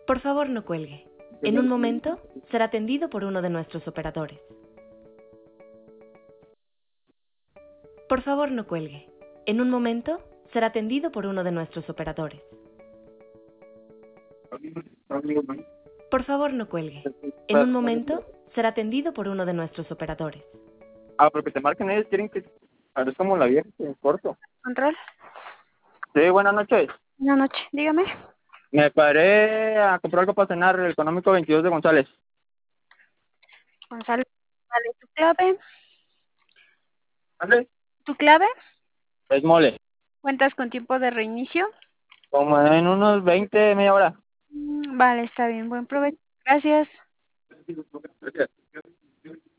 Por favor, no cuelgue. En un momento será atendido por uno de nuestros operadores. Por favor, no cuelgue. En un momento será atendido por uno de nuestros operadores. Por favor, no cuelgue. En un momento será atendido por uno de nuestros operadores. Ah, porque te marquen ellos, quieren que... Es como la vieja, en corto. Control. Sí, buenas noches. Buenas noches, dígame. Me paré a comprar algo para cenar, el económico 22 de González. Gonzalo, vale, tu clave. ¿Vale? ¿Tu clave? Es mole. ¿Cuentas con tiempo de reinicio? Como en unos 20, media hora. Vale, está bien. Buen provecho. Gracias. Gracias.